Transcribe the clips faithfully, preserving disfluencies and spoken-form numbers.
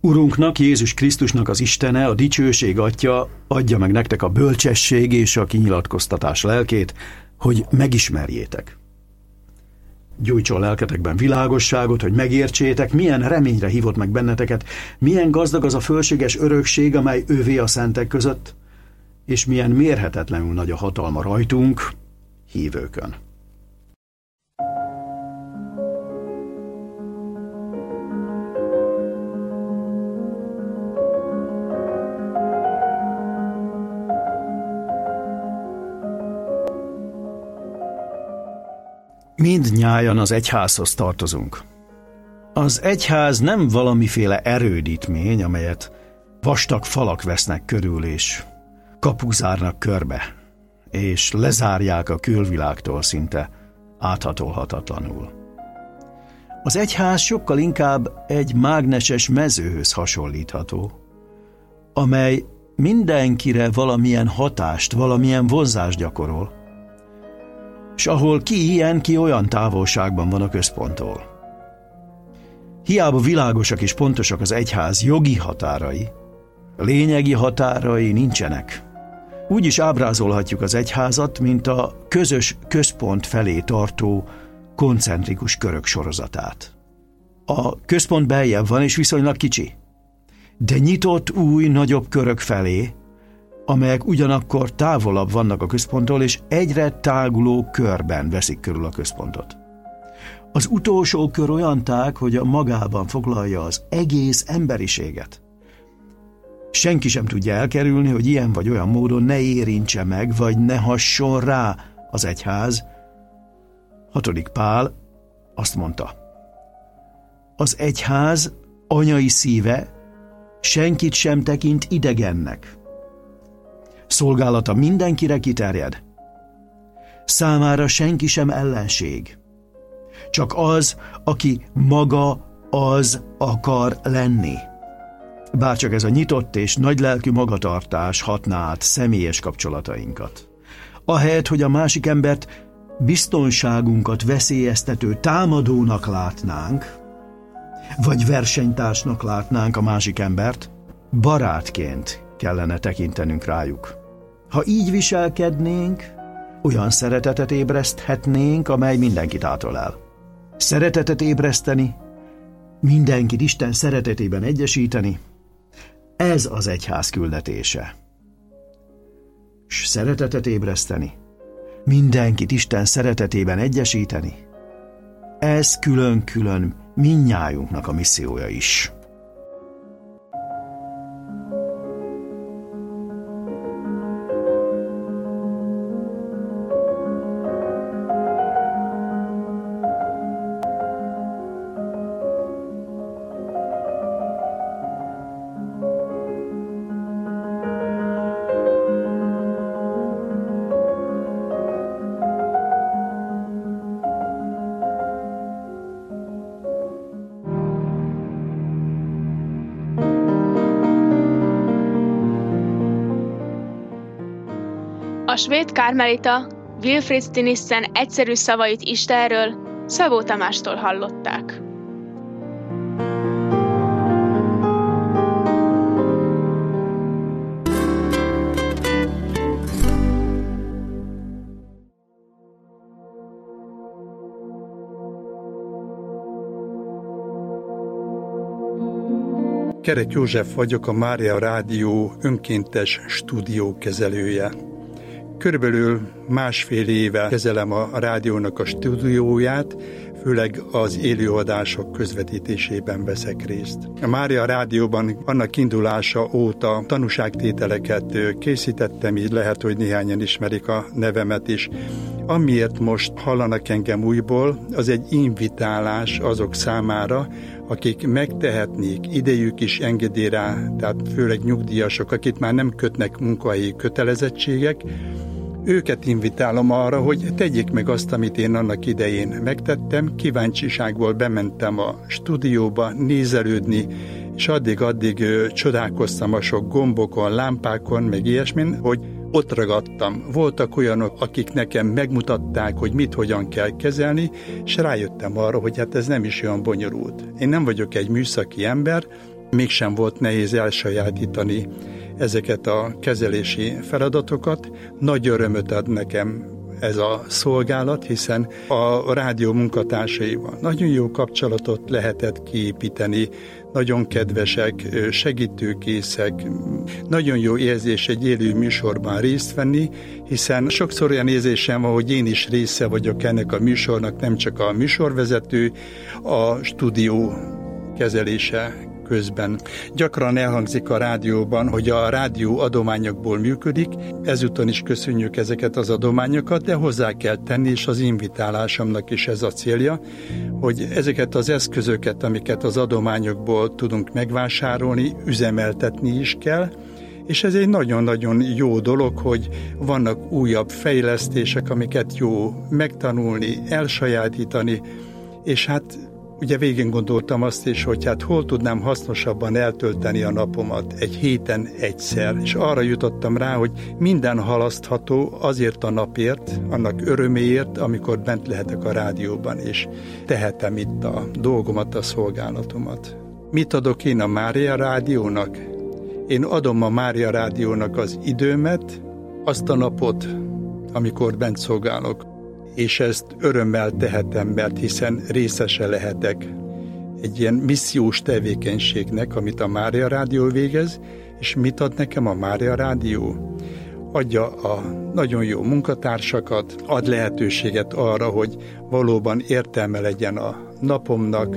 Urunknak, Jézus Krisztusnak az Istene, a dicsőség Atya adja meg nektek a bölcsesség és a kinyilatkoztatás lelkét, hogy megismerjétek. Gyújtson lelketekben világosságot, hogy megértsétek, milyen reményre hívott meg benneteket, milyen gazdag az a fölséges örökség, amely ővé a szentek között, és milyen mérhetetlenül nagy a hatalma rajtunk, hívőkön. Mindnyájan az egyházhoz tartozunk. Az egyház nem valamiféle erődítmény, amelyet vastag falak vesznek körül, és kapuk zárnak körbe, és lezárják a külvilágtól szinte áthatolhatatlanul. Az egyház sokkal inkább egy mágneses mezőhöz hasonlítható, amely mindenkire valamilyen hatást, valamilyen vonzást gyakorol, és ahol ki ilyen, ki olyan távolságban van a központtól. Hiába világosak és pontosak az egyház jogi határai, lényegi határai nincsenek. Úgy is ábrázolhatjuk az egyházat, mint a közös központ felé tartó koncentrikus körök sorozatát. A központ beljebb van és viszonylag kicsi, de nyitott új, nagyobb körök felé, amelyek ugyanakkor távolabb vannak a központtól, és egyre táguló körben veszik körül a központot. Az utolsó kör olyan tág, hogy a magában foglalja az egész emberiséget. Senki sem tudja elkerülni, hogy ilyen vagy olyan módon ne érintse meg, vagy ne hasson rá az egyház. Hatodik Pál azt mondta: az egyház anyai szíve senkit sem tekint idegennek. Szolgálata mindenkire kiterjed. Számára senki sem ellenség. Csak az, aki maga az akar lenni. Bárcsak ez a nyitott és nagylelkű magatartás hatná át személyes kapcsolatainkat. Ahelyett, hogy a másik embert biztonságunkat veszélyeztető támadónak látnánk, vagy versenytársnak látnánk a másik embert, barátként kellene tekintenünk rájuk. Ha így viselkednénk, olyan szeretetet ébreszthetnénk, amely mindenkit átölel. Szeretetet ébreszteni, mindenkit Isten szeretetében egyesíteni, ez az egyház küldetése. S szeretetet ébreszteni, mindenkit Isten szeretetében egyesíteni, ez külön-külön mindnyájunknak a missziója is. A svéd kármelita Wilfrid Stinissen egyszerű szavait Istenről Szabó Tamástól hallották. Kerek József vagyok, a Mária Rádió önkéntes stúdiókezelője. Körülbelül másfél éve kezelem a rádiónak a stúdióját, főleg az élőadások közvetítésében veszek részt. A Mária Rádióban annak indulása óta tanúságtételeket készítettem, így lehet, hogy néhányan ismerik a nevemet is. Amiért most hallanak engem újból, az egy invitálás azok számára, akik megtehetnék, idejük is engedi rá, tehát főleg nyugdíjasok, akik már nem kötnek munkahelyi kötelezettségek, őket invitálom arra, hogy tegyék meg azt, amit én annak idején megtettem. Kíváncsiságból bementem a stúdióba nézelődni, és addig-addig ö, csodálkoztam a sok gombokon, lámpákon, meg ilyesmin, hogy ott ragadtam. Voltak olyanok, akik nekem megmutatták, hogy mit, hogyan kell kezelni, és rájöttem arra, hogy hát ez nem is olyan bonyolult. Én nem vagyok egy műszaki ember, mégsem volt nehéz elsajátítani ezeket a kezelési feladatokat. Nagy örömöt ad nekem ez a szolgálat, hiszen a rádió munkatársaival nagyon jó kapcsolatot lehetett kiépíteni, nagyon kedvesek, segítőkészek, nagyon jó érzés egy élő műsorban részt venni, hiszen sokszor olyan érzésem van, hogy én is része vagyok ennek a műsornak, nem csak a műsorvezető, a stúdió kezelése közben. Gyakran elhangzik a rádióban, hogy a rádió adományokból működik, ezúton is köszönjük ezeket az adományokat, de hozzá kell tenni, és az invitálásomnak is ez a célja, hogy ezeket az eszközöket, amiket az adományokból tudunk megvásárolni, üzemeltetni is kell, és ez egy nagyon-nagyon jó dolog, hogy vannak újabb fejlesztések, amiket jó megtanulni, elsajátítani, és hát ugye végén gondoltam azt is, hogy hát hol tudnám hasznosabban eltölteni a napomat egy héten egyszer, és arra jutottam rá, hogy minden halasztható azért a napért, annak öröméért, amikor bent lehetek a rádióban, és tehetem itt a dolgomat, a szolgálatomat. Mit adok én a Mária Rádiónak? Én adom a Mária Rádiónak az időmet, azt a napot, amikor bent szolgálok, és ezt örömmel tehetem, mert hiszen részese lehetek egy ilyen missziós tevékenységnek, amit a Mária Rádió végez, és mit ad nekem a Mária Rádió? Adja a nagyon jó munkatársakat, ad lehetőséget arra, hogy valóban értelme legyen a napomnak,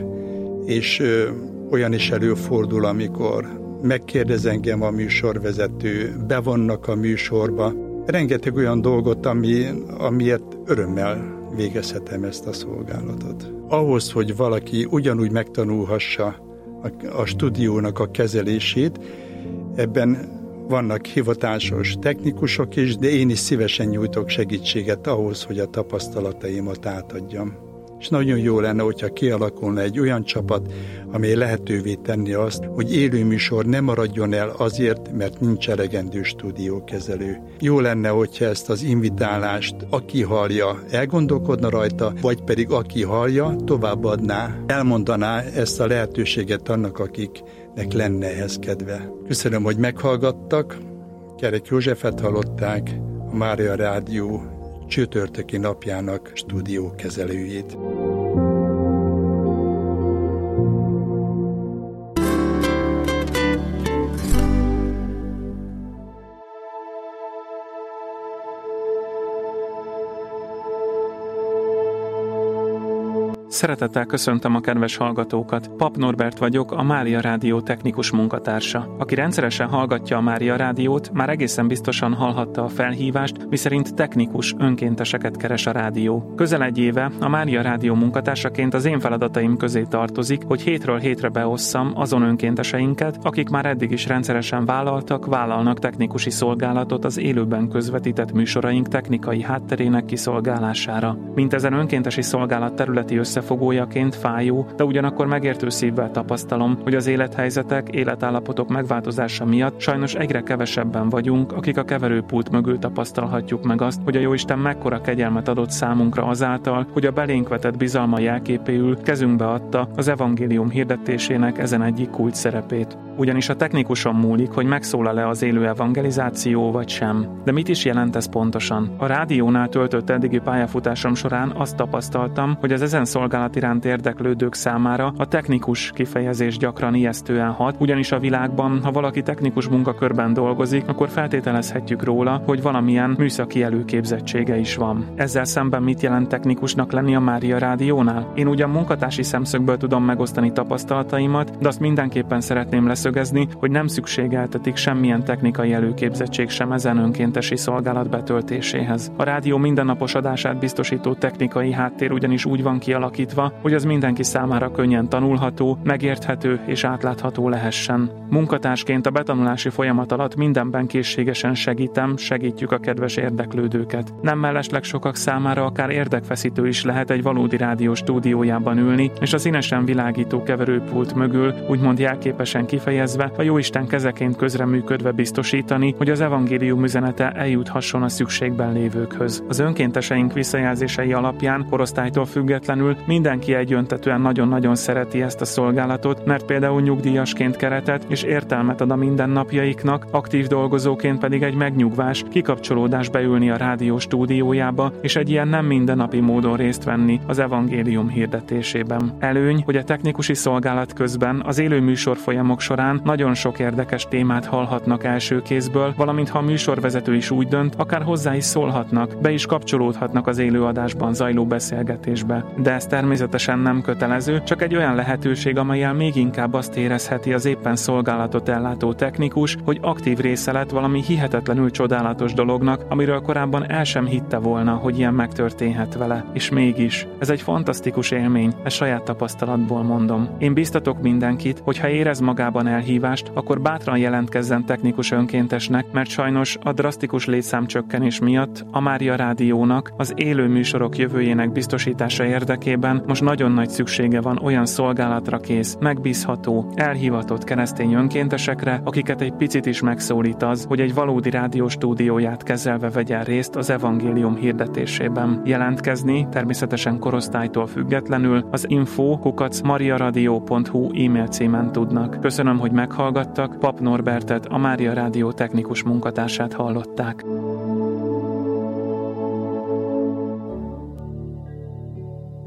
és ö, olyan is előfordul, amikor megkérdez engem a műsorvezető, bevonnak a műsorba. Rengeteg olyan dolgot, ami, amiért örömmel végezhetem ezt a szolgálatot. Ahhoz, hogy valaki ugyanúgy megtanulhassa a, a stúdiónak a kezelését, ebben vannak hivatásos technikusok is, de én is szívesen nyújtok segítséget ahhoz, hogy a tapasztalataimat átadjam. És nagyon jó lenne, hogyha kialakulna egy olyan csapat, amely lehetővé tenni azt, hogy élőműsor ne maradjon el azért, mert nincs elegendő stúdiókezelő. Jó lenne, hogyha ezt az invitálást, aki hallja, elgondolkodna rajta, vagy pedig aki hallja, továbbadná, elmondaná ezt a lehetőséget annak, akiknek lenne ehhez kedve. Köszönöm, hogy meghallgattak. Kerek Józsefet hallották, a Mária Rádió csütörtöki napjának stúdiókezelőjét. Szeretettel köszöntöm a kedves hallgatókat. Pap Norbert vagyok, a Mária Rádió technikus munkatársa. Aki rendszeresen hallgatja a Mária Rádiót, már egészen biztosan hallhatta a felhívást, miszerint technikus önkénteseket keres a rádió. Közel egy éve a Mária Rádió munkatársaként az én feladataim közé tartozik, hogy hétről hétre beosszam azon önkénteseinket, akik már eddig is rendszeresen vállaltak, vállalnak technikusi szolgálatot az élőben közvetített műsoraink technikai hátterének kiszolgálására. Mint ezen önkéntesi szolgálat területi összefoglalója, fogójaként fájó, de ugyanakkor megértő szívvel tapasztalom, hogy az élethelyzetek, életállapotok megváltozása miatt sajnos egyre kevesebben vagyunk, akik a keverőpult mögül tapasztalhatjuk meg azt, hogy a Jóisten mekkora kegyelmet adott számunkra azáltal, hogy a belénk vetett bizalma jelképéül kezünkbe adta az evangélium hirdetésének ezen egyik kulcs szerepét. Ugyanis a technikuson múlik, hogy megszólal-e az élő evangelizáció vagy sem. De mit is jelent ez pontosan? A rádiónál töltött eddigi pályafutásom során azt tapasztaltam, hogy az ezen szolgálat iránt érdeklődők számára a technikus kifejezés gyakran ijesztően hat, ugyanis a világban, ha valaki technikus munkakörben dolgozik, akkor feltételezhetjük róla, hogy valamilyen műszaki előképzettsége is van. Ezzel szemben mit jelent technikusnak lenni a Mária Rádiónál? Én ugyan munkatársi szemszögből tudom megosztani tapasztalataimat, de azt mindenképpen szeretném leszögezni, hogy nem szükségeltetik semmilyen technikai előképzettség sem ezen önkéntesi szolgálat betöltéséhez. A rádió mindennapos adását biztosító technikai háttér ugyanis úgy van kialakítva, hogy az mindenki számára könnyen tanulható, megérthető és átlátható lehessen. Munkatársként a betanulási folyamat alatt mindenben készségesen segítem, segítjük a kedves érdeklődőket. Nem mellesleg sokak számára akár érdekfeszítő is lehet egy valódi rádió stúdiójában ülni, és a színesen világító keverőpult mögül, úgymond jelképesen kifejezve, a Jóisten kezeként közreműködve biztosítani, hogy az evangélium üzenete eljuthasson a szükségben lévőkhöz. Az önkénteseink visszajelzései alapján korosztálytól függetlenül mind mindenki egyöntetően nagyon-nagyon szereti ezt a szolgálatot, mert például nyugdíjasként keretet és értelmet ad a mindennapjaiknak, aktív dolgozóként pedig egy megnyugvás, kikapcsolódás beülni a rádió stúdiójába, és egy ilyen nem mindennapi módon részt venni az evangélium hirdetésében. Előny, hogy a technikusi szolgálat közben az élő műsorfolyamok során nagyon sok érdekes témát hallhatnak első kézből, valamint ha a műsorvezető is úgy dönt, akár hozzá is szólhatnak, be is kapcsolódhatnak az élőadásban zajló beszélgetésbe. De ez természetesen nem kötelező, csak egy olyan lehetőség, amellyel még inkább azt érezheti az éppen szolgálatot ellátó technikus, hogy aktív része lett valami hihetetlenül csodálatos dolognak, amiről korábban el sem hitte volna, hogy ilyen megtörténhet vele. És mégis, ez egy fantasztikus élmény, ezt saját tapasztalatból mondom. Én biztatok mindenkit, hogy ha érez magában elhívást, akkor bátran jelentkezzen technikus önkéntesnek, mert sajnos a drasztikus létszámcsökkenés miatt a Mária Rádiónak az élő műsorok jövőjének biztosítása érdekében most nagyon nagy szüksége van olyan szolgálatra kész, megbízható, elhivatott keresztény önkéntesekre, akiket egy picit is megszólít az, hogy egy valódi rádióstúdióját kezelve vegyen részt az evangélium hirdetésében. Jelentkezni természetesen korosztálytól függetlenül az info kukac mariaradio pont hu e-mail címen tudnak. Köszönöm, hogy meghallgattak, Pap Norbertet, a Mária Rádió technikus munkatársát hallották.